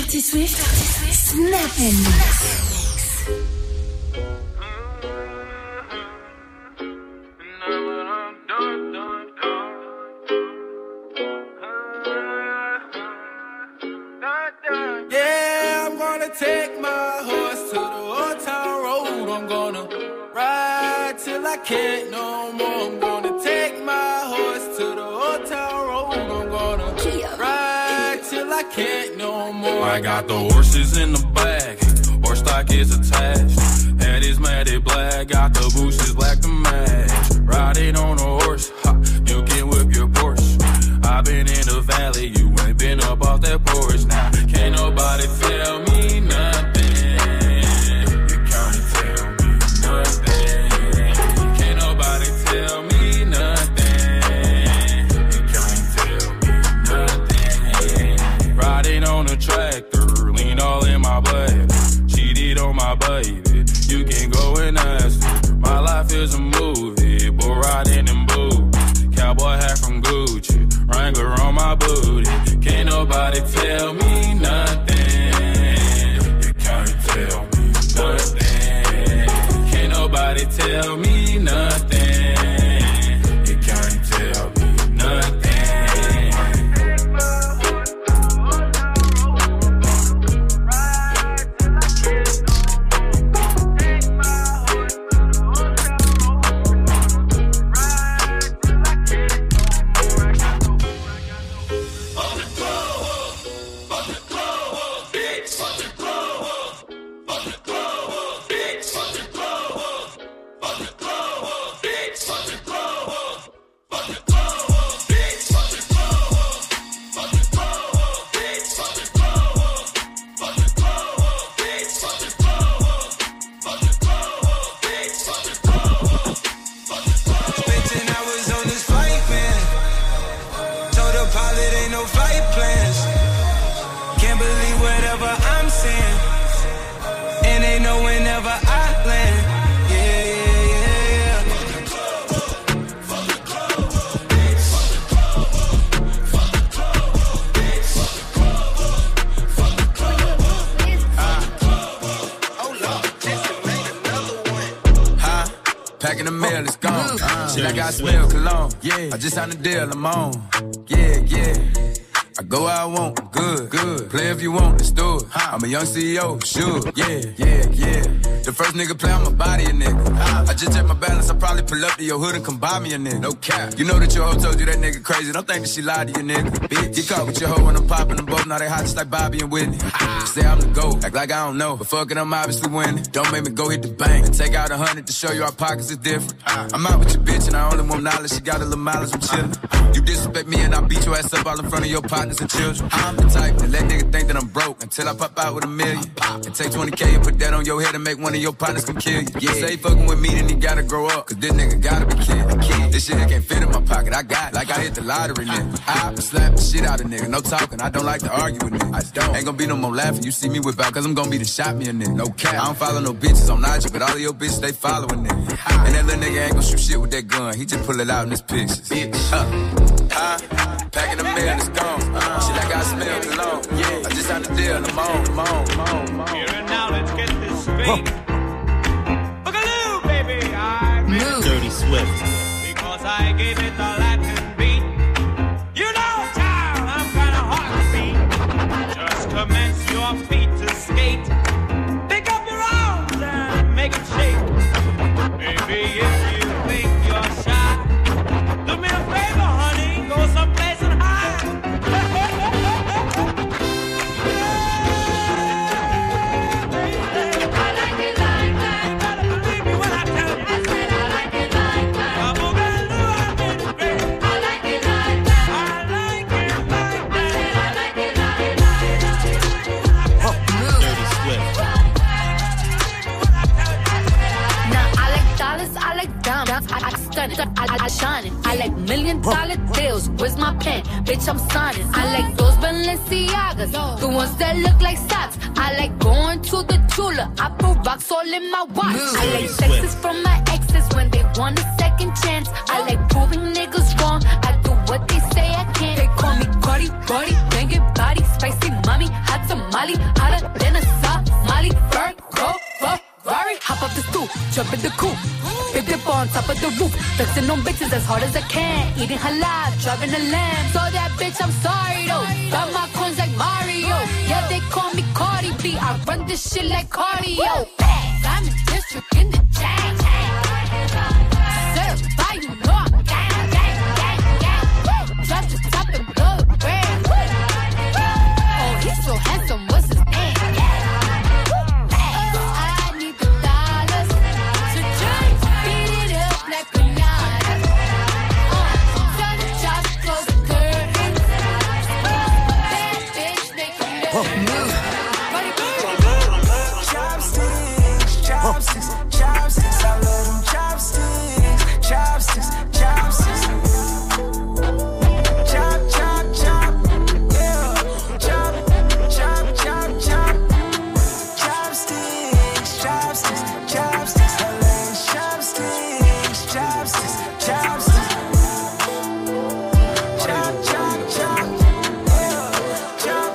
Dirty Swift, Snap and Mix. Yeah, I'm gonna take my horse to the old town road. I'm gonna ride till I can't no more. I'm gonna take my horse to the old town road. I'm gonna ride till I can't no more. I got the horses in the back, horse stock is attached. Head is matted black, got the bushes black to match. Riding on a horse, ha, you can whip your Porsche. I've been in the valley, you ain't been up off that porch. Now, can't nobody tell me nothing. You can't tell me nothing. Can't nobody tell me nothing. You can't tell me nothing. Riding on a tractor, lean all in my blood. Cheated on my baby, you can go and ask her. My life is a movie, boy riding in boots. Cowboy hat from Gucci, Wrangler on my booty. Can't nobody tell me nothing. You can't tell me nothing. Can't nobody tell me nothing. You can't tell me nothing. Packing the mail, it's gone. Shit, I got smell cologne. Yeah, I just signed a deal, I'm on. Yeah. I go where I want, I'm good. Play if you want, let's do it. I'm a young CEO, sure. Yeah. The first nigga play on my body, a nigga. I just check my balance, I probably pull up to your hood and come buy me a nigga. No cap. You know that your hoe told you that nigga crazy. Don't think that she lied to you, nigga. Bitch, get caught with your hoe when I'm popping them both. Now they hot just like Bobby and Whitney. Say I'm the GOAT, act like I don't know. But fuck it, I'm obviously winning. Don't make me go hit the bank and take out 100 to show you our pockets is different. I'm out with your bitch and I only want knowledge. She got a little mileage, I'm chillin'. You disrespect me and I beat your ass up all in front of your partners and children. I'm the type to let nigga think that I'm broke until I pop out with $1 million. And take 20K and put that on your head and make one of your partners come kill you. Yeah, say fucking with me, then he gotta grow up. Cause this nigga gotta be kid. This shit can't fit in my pocket, I got it. Like I hit the lottery, nigga. I slap the shit out of nigga, no talking. I don't like to argue with niggas. I don't. Ain't gonna be no more laughing. You see me whip out, cause I'm gonna be the shot me a nigga. No cap. I don't follow no bitches on IG, but all of your bitches, they following nigga. And that little nigga ain't gonna shoot shit with that gun. He just pull it out in his pictures. Bitch. Packing the mail, it's gone. Shit, I got smell cologne. Yeah, I just signed the deal, I'm on. Here and now, let's get this straight. Boogaloo, baby, I move. Dirty Swift. Because I gave it the Latin beat. You know, child, I'm kinda hard to beat. Just commence your feet to skate. Pick up your arms and make them shake. Baby, if you think you're shy, do me a favor, honey, go someplace and hide. I like it like that. You better believe me when I tell you. I said I like it like that. I like it like that. I like it like that. I like it like that. I said I like it like that. Dirty Swift. Now I like dollars, I like diamonds, I stun it, I shine it. I like $1 million deals, where's my pen? Bitch, I'm signing. I like those Balenciagas, the ones that look like socks. I like going to the Tula, I put rocks all in my watch. I like texts from my exes when they want a second chance. I like proving niggas wrong, I do what they say I can't. They call me Cardi, banging body, spicy mommy, hot tamale. Molly, hotter than a Somali. Virgo, Ferrari. Hop up the stoop, jump in the coupe. Big dip on top of the roof. Flexing on bitches as hard as I can. Eating halal, driving a lamb. So that bitch, I'm sorry though. Got my coins like Mario. Yeah, they call me Cardi B. I run this shit like cardio. Diamond district in the chain. Certified, you know I'm gang, gang, gang, gang. Drop the top and blow the brand. Oh, he's so handsome, what's his name? I need the dollars to just beat it up like Rihanna. Turn the chops, close the curtains. Bad bitch, make a move. Chopsticks, chopsticks, chopsticks. I love them chopsticks, chopsticks, chopsticks. Chop, chop, chop, yeah. Chop, chop, chop, chop. Chopsticks, chopsticks, chopsticks. I love chopsticks, chopsticks, chopsticks. Chop, chop, chop, yeah. Chop.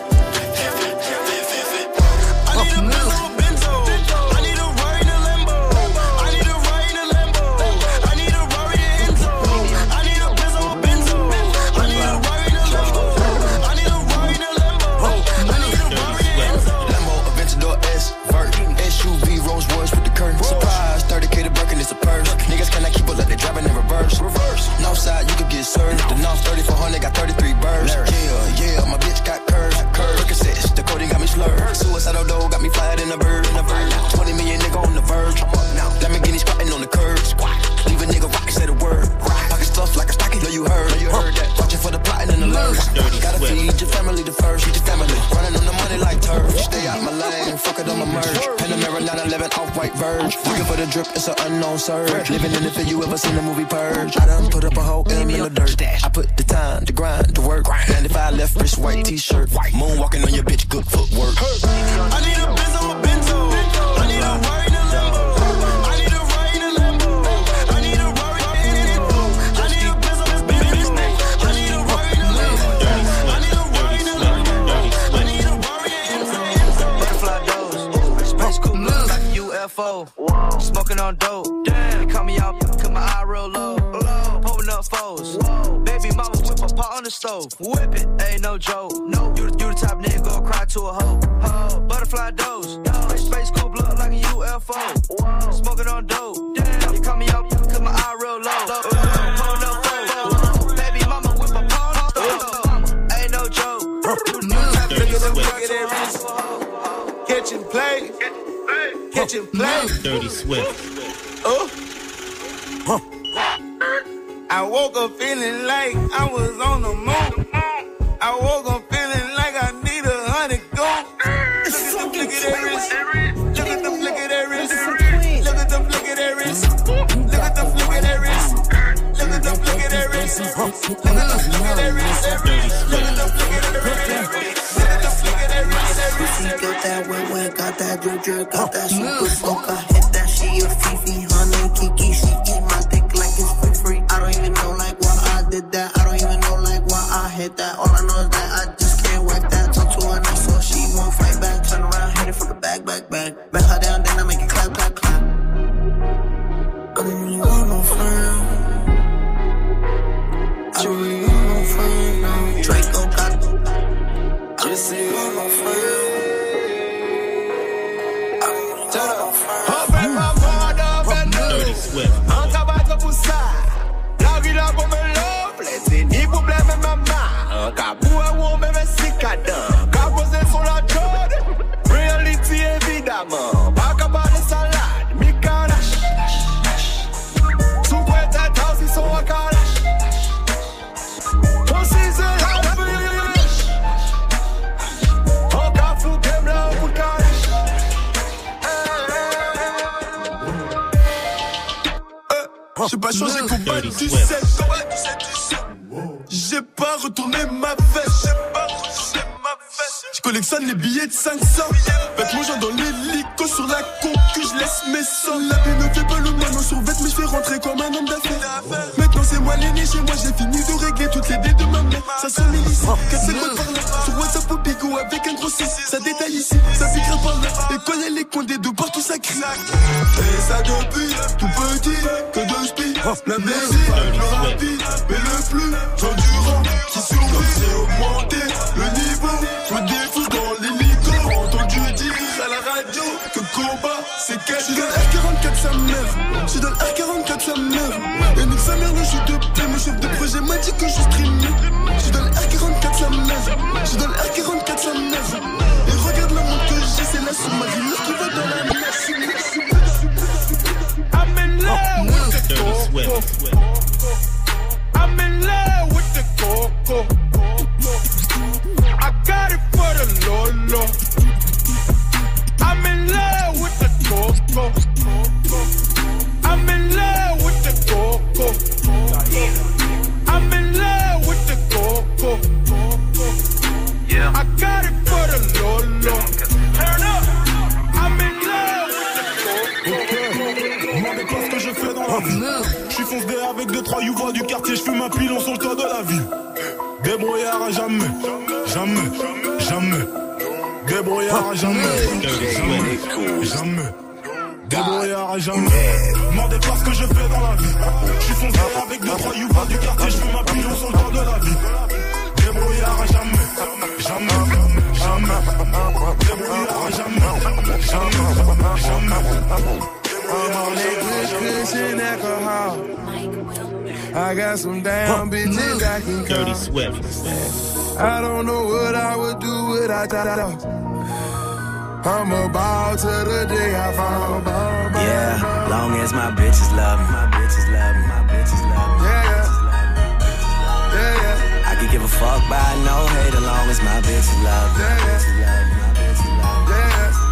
I need a Benzo. I need a Rari in a Lambo. I need a Rari in a Lambo. I need a Rari in Enzo. I need a Benzo. I need a Rari in a Lambo. I need a Rari in a Lambo. I need a Rari in Enzo. Lambo, Aventador S, Vert, SUV, Rolls Royce with the curtain. Surprise, 30K to Birkin, it's a purse. Niggas cannot keep up like they driving in reverse. Northside, you could get served. The North 3400 got 33 birds. Yeah, my bitch got curves. Percocets, the coding got me slurred. Suicidal dough got me fired in a bird. 20 million nigga on the verge. Lamborghini squatting on the curb. Leave a nigga rock, say the word. Pocket stuff like a stocking, know you heard that. Watching for the plotting and the lurk. Gotta feed your family the first. Feed your family. Running on the money like turf. Stay out my lane, fuck it on my merge. Panamera 911 off-white verge. Looking for the drip, it's an unknown surge. Living in the field, you ever seen the movie Purge? I done put up a whole M in the dirt. I put the time, the grind, the work. 95 left wrist, white t-shirt. Moonwalking on your bitch, good footwork. I need a Benzo. I need a Rari in a Lambo. I need a Rari in a Lambo. I need a Rari in a Lambo. I need a Benzo. I need a Rari in a Lambo. I need a Rari in a Lambo. I need a Rari in a Lambo. Butterfly doors, space cool look like a UFO. Smoking on dope, damn. Call me out, cut my eye real low. Pulling up foes, baby mama whip a pot on the stove. Whip it, ain't no joke. No, you the type nigga go cry to a hoe. Butterfly doors, space cool look like a UFO. Smoking on dope, damn. You call me out, cut my eye real low. Pulling up foes, baby mama whip a pot on the stove. Ain't no joke. Catch and play. Catch and play. Dirty Swift. I woke up feeling like I was on the moon. I woke up feeling like I need 100 gold. Look at that wrist. Look at the flick of that wrist. Look at the flick of that wrist. Look at the flick of that wrist. Look at the flick of that wrist. Look at the flick of that wrist. Look at the flick of that wrist. Look at the flick of that wrist. She got that wet, got that drip, got that super smoke. I hit that, she a Fifi, honey, Kiki. She eat my dick like it's free. I don't even know like why I did that. I don't even know like why I hit that. All I know is that I just can't whack that. Talk to her nice so she won't fight back. Turn around, hit it from the back. Back her down, then I make it clap. I don't really want no friend. I don't really want no friend, no. Draco got just say want no friend. Dirty Swift. Ancabato pussar, la vida come l'offre, se ni problème maman. Kabou uomo me sicada, kabose sur la code. Reality évidemment, pas capable de salade, mi canache. Sous quoi ta tasse ils sont à calache. On sait la vie. On cafou comme là pour calache. J'ai pas changé combat du 17. J'ai pas retourné ma veste. Je collectionne les billets de 500. Avec mon genre dans l'hélico sur la concu, je laisse mes sangs. La vie ne fait pas le moineau sur vête, mais je fais rentrer comme un homme d'affaires. Maintenant c'est moi l'aîné, chez moi j'ai fini de régler toutes les dettes de ma mère. Ça sonne illicite, 4 secondes par là. Sur WhatsApp au bigot avec un gros 06, ça détaille ici, ça piquera par là. Et connaît les coins des deux partout ça crie. Et ça depuis tout petit, que de speed. La musique, le plus rapide, mais le plus endurant. Qui survit, c'est augmenter le niveau. Je me défousse dans l'hélico. Entendu dire à la radio que combat, c'est quelqu'un. J'suis dans le R44 sa mère, j'suis dans le R44 sa mère. Et nique sa mère le jeu de paix, mon chef de projet m'a dit que je streamais. J'suis dans le R44 sa mère, j'suis dans le R44 sa mère. Et regarde la montre que j'ai, c'est la sous-marine qui va dans la mer. I'm in love with the coco. I'm in love with the coco. I got it for the Lolo. I'm in love with the coco. I'm in love with the coco. I'm in love with the coco. Yeah. I got it for the Lolo. Turn up. I'm in love with the coco. Demandez pas ce que je fais dans la vie. J'suis foncé avec 2-3 youvois du quartier, j'fume un pilon sur le toit de la ville. Débrouillard à jamais, jamais, jamais. Débrouillard à jamais, jamais, jamais. Débrouillard à jamais. Demandez pas ce que je fais dans la vie. J'suis foncé avec 2-3 youvois du quartier, j'fume un pilon sur le toit de la ville. Débrouillard à jamais, jamais, jamais. Débrouillard à jamais, jamais, jamais. I'm on that good cushion alcohol. I got some damn bitches I can call. Dirty Swift. I don't know what I would do without that. I'm a ball till the day I fall. Yeah, long as my bitches love me. My bitches love me. My bitches love me. Yeah, yeah, yeah. I could give a fuck by no hate, as long as my bitches love me. My bitches love me. My bitches love me.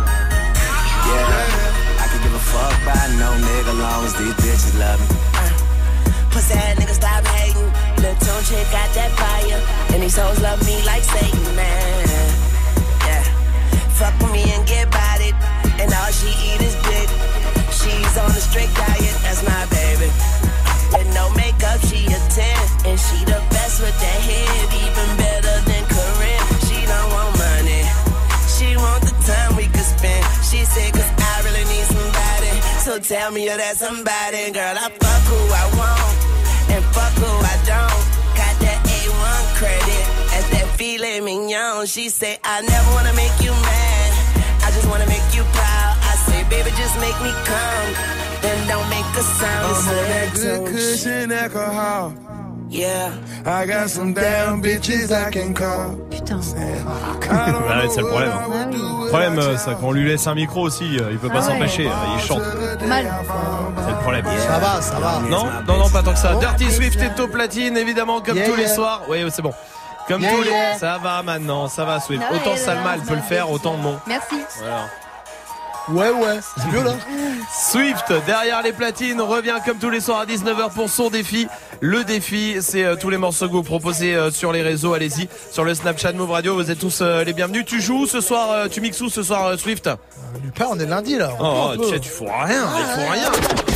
Yeah. Give a fuck by no nigga, long as these bitches love me. Pussy ass nigga stop hating. Lil' Tune chick got that fire, and these hoes love me like Satan, man. Yeah, fuck with me and get bodied, and all she eat is dick. She's on a strict diet, that's my baby. With no makeup, she a 10, and she the best with that head, even better than Corinne. She don't want money, she want the time we could spend. She said 'cause I really need somebody, so tell me you're that somebody. Girl, I fuck who I want, and fuck who I don't. Got that A1 credit, as that filet mignon. She say, I never wanna make you mad, I just wanna make you proud. I say, baby, just make me come, then don't make a sound. I'm on that good cushion alcohol. Yeah. I got some damn bitches I can call. Putain. Ouais, c'est le problème. Le problème, c'est qu'on lui laisse un micro aussi, il peut pas s'empêcher, il chante. Mal. C'est le problème. Ça va, ça va. Non, pas tant que ça. Dirty Swift est au platine, évidemment, comme tous les soirs. Oui, c'est bon. Comme tous les. Ça va maintenant, ça va Swift. Autant Salma, elle peut le faire, autant non. Merci. Voilà. Ouais, c'est mieux là. Swift, derrière les platines, revient comme tous les soirs à 19h pour son défi. Le défi, c'est tous les morceaux que vous proposez sur les réseaux. Allez-y, sur le Snapchat Move Radio, vous êtes tous les bienvenus. Tu joues ce soir, tu mixes où ce soir, Swift? Nulle part, on est lundi là. Tu fous rien, il faut rien.